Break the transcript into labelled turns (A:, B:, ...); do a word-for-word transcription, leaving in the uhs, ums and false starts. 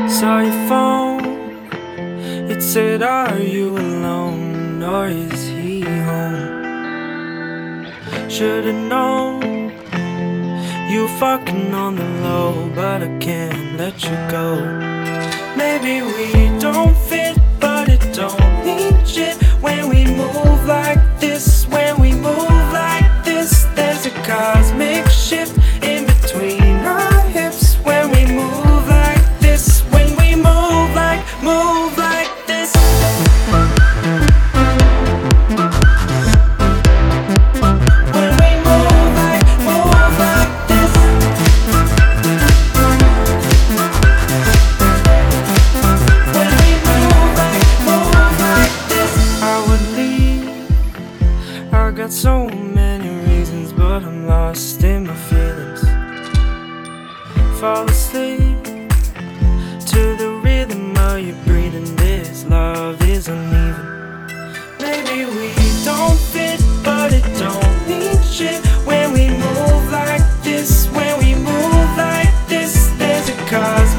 A: Saw your phone, it said, are you alone or is he home? Should've known you fucking on the low, but I can't let you go. Maybe we don't fit, but it don't mean shit when we move like this. When we move like this, there's a cosmic shift in between our hips. When we move like this, when we move like, move like this. When we move like, move like this. When we move like, move like this. I would leave, I got so many reasons, but I'm lost in my feelings. Fall asleep to the rhythm of your breathing. This love is uneven. Maybe we don't fit, but it don't mean shit when we move like this. When we move like this, there's a cause.